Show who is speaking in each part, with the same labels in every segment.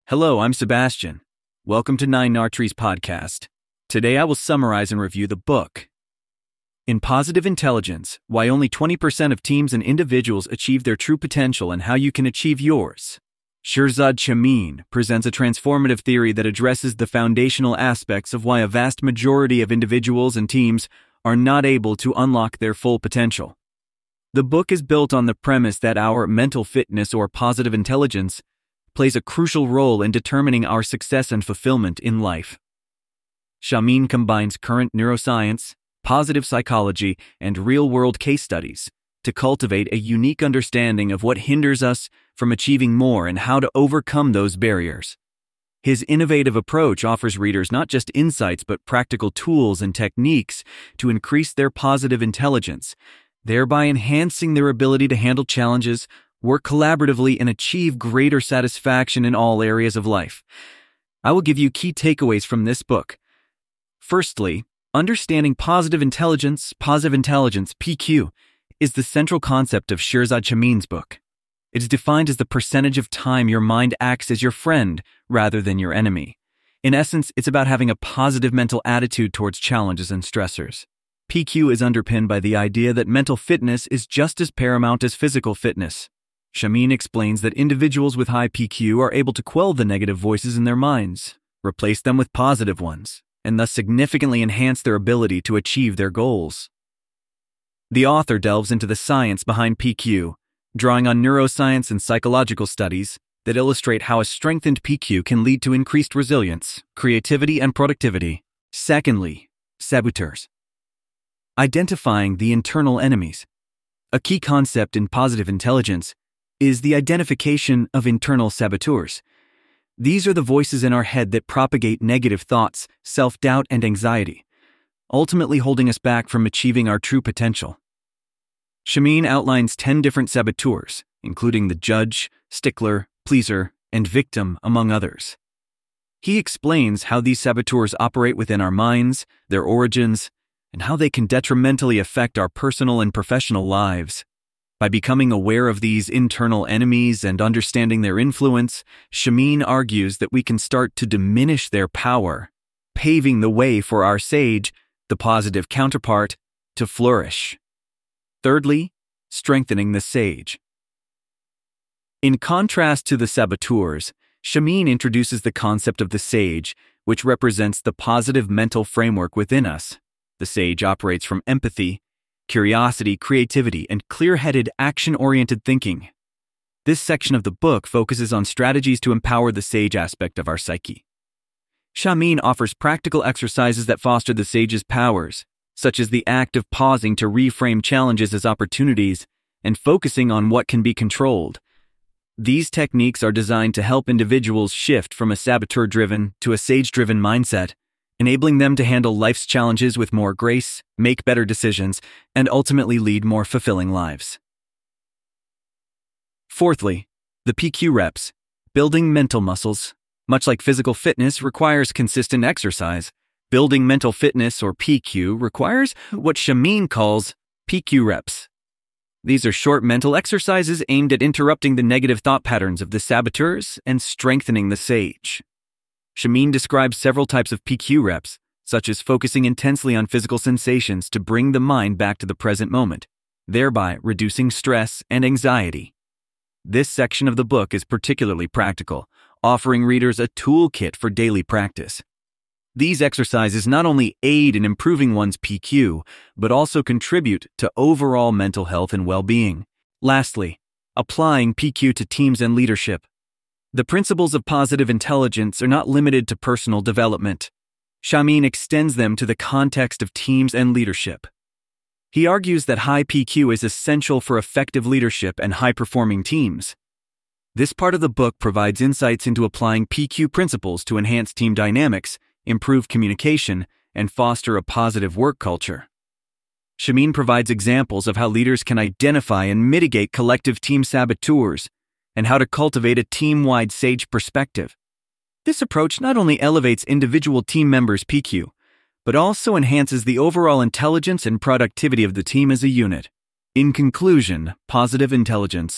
Speaker 1: Hello, I'm Sebastian. Welcome to Nine Arteries Podcast. Today I will summarize and review the book. In Positive Intelligence, Why Only 20% of Teams and Individuals Achieve Their True Potential and How You Can Achieve Yours. Shirzad Chamine presents a transformative theory that addresses the foundational aspects of why a vast majority of individuals and teams are not able to unlock their full potential. The book is built on the premise that our mental fitness or positive intelligence plays a crucial role in determining our success and fulfillment in life. Chamine combines current neuroscience, positive psychology, and real-world case studies to cultivate a unique understanding of what hinders us from achieving more and how to overcome those barriers. His innovative approach offers readers not just insights but practical tools and techniques to increase their positive intelligence, thereby enhancing their ability to handle challenges, work collaboratively, and achieve greater satisfaction in all areas of life. I will give you key takeaways from this book. Firstly, understanding positive intelligence, PQ, is the central concept of Shirzad Chamine's book. It is defined as the percentage of time your mind acts as your friend rather than your enemy. In essence, it's about having a positive mental attitude towards challenges and stressors. PQ is underpinned by the idea that mental fitness is just as paramount as physical fitness. Chamine explains that individuals with high PQ are able to quell the negative voices in their minds, replace them with positive ones, and thus significantly enhance their ability to achieve their goals. The author delves into the science behind PQ, drawing on neuroscience and psychological studies that illustrate how a strengthened PQ can lead to increased resilience, creativity, and productivity. Secondly, saboteurs. Identifying the internal enemies. A key concept in positive intelligence is the identification of internal saboteurs. These are the voices in our head that propagate negative thoughts, self-doubt, and anxiety, ultimately holding us back from achieving our true potential. Chamine outlines 10 different saboteurs, including the judge, stickler, pleaser, and victim, among others. He explains how these saboteurs operate within our minds, their origins, and how they can detrimentally affect our personal and professional lives. By becoming aware of these internal enemies and understanding their influence, Chamine argues that we can start to diminish their power, paving the way for our sage, the positive counterpart, to flourish. Thirdly, strengthening the sage. In contrast to the saboteurs, Chamine introduces the concept of the sage, which represents the positive mental framework within us. The sage operates from empathy, curiosity, creativity, and clear-headed, action-oriented thinking. This section of the book focuses on strategies to empower the sage aspect of our psyche. Chamine offers practical exercises that foster the sage's powers, such as the act of pausing to reframe challenges as opportunities and focusing on what can be controlled. These techniques are designed to help individuals shift from a saboteur-driven to a sage-driven mindset, enabling them to handle life's challenges with more grace, make better decisions, and ultimately lead more fulfilling lives. Fourthly, the PQ reps. Building mental muscles. Much like physical fitness requires consistent exercise, building mental fitness, or PQ, requires what Chamine calls PQ reps. These are short mental exercises aimed at interrupting the negative thought patterns of the saboteurs and strengthening the sage. Chamine describes several types of PQ reps, such as focusing intensely on physical sensations to bring the mind back to the present moment, thereby reducing stress and anxiety. This section of the book is particularly practical, offering readers a toolkit for daily practice. These exercises not only aid in improving one's PQ, but also contribute to overall mental health and well-being. Lastly, applying PQ to teams and leadership. The principles of positive intelligence are not limited to personal development. Chamine extends them to the context of teams and leadership. He argues that high PQ is essential for effective leadership and high-performing teams. This part of the book provides insights into applying PQ principles to enhance team dynamics, improve communication, and foster a positive work culture. Chamine provides examples of how leaders can identify and mitigate collective team saboteurs, and how to cultivate a team-wide sage perspective. This approach not only elevates individual team members' PQ, but also enhances the overall intelligence and productivity of the team as a unit. In conclusion, positive intelligence,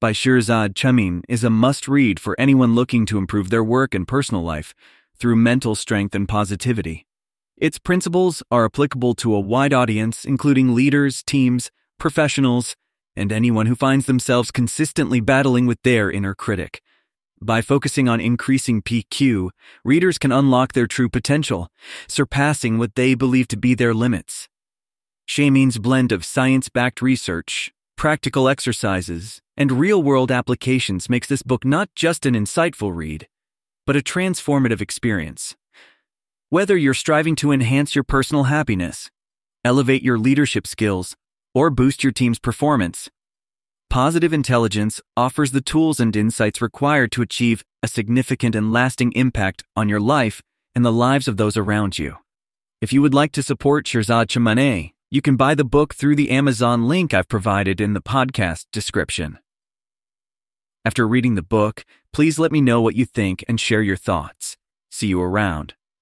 Speaker 1: by Shirzad Chamine is a must-read for anyone looking to improve their work and personal life through mental strength and positivity. Its principles are applicable to a wide audience, including leaders, teams, professionals, and anyone who finds themselves consistently battling with their inner critic. By focusing on increasing PQ, readers can unlock their true potential, surpassing what they believe to be their limits. Chamine's blend of science-backed research, practical exercises, and real-world applications makes this book not just an insightful read, but a transformative experience. Whether you're striving to enhance your personal happiness, elevate your leadership skills, or boost your team's performance, Positive Intelligence offers the tools and insights required to achieve a significant and lasting impact on your life and the lives of those around you. If you would like to support Shirzad Chamine, you can buy the book through the Amazon link I've provided in the podcast description. After reading the book, please let me know what you think and share your thoughts. See you around.